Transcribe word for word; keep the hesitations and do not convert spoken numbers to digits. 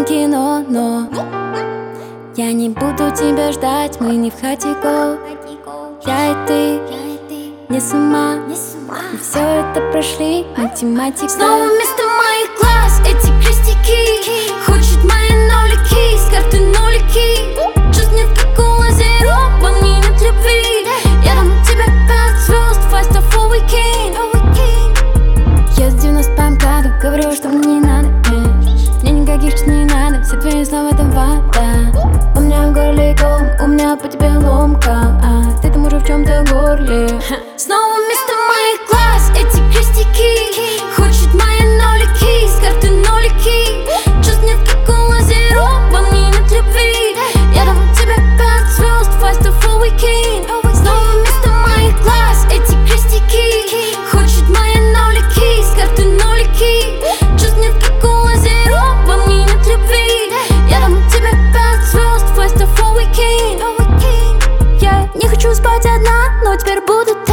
кино, но я не буду тебя ждать, мы не в хатико. Я и ты, не с ума, мы все это прошли, математика. Снова вместо моих глаз эти крестики. Хочет мои нолики, с карты нолики. Чувств нет, как у лазеров, во мне нет любви. Я дам тебе пять звезд, five star for weekend. Я с девяносто МКАДу говорю, что мне не надо, э. Мне никаких чувств не надо, все твои слова это вата. У меня в горле ком, у меня по тебе ломка, а ты там уже в чем-то горле. Снова вместо моих глаз эти крестики. Хочет мои нолики, с карты нолики. Чувств нет, как у лазеров, во мне нет любви. Я дам тебе пять звезд, five star for weekend. Снова вместо моих глаз эти крестики. Хочет мои нолики, с карты нолики. Чувств нет, как у лазеров, во мне нет любви. Я дам тебе пять звезд, five star for weekend. Я не хочу спать одна, но теперь буду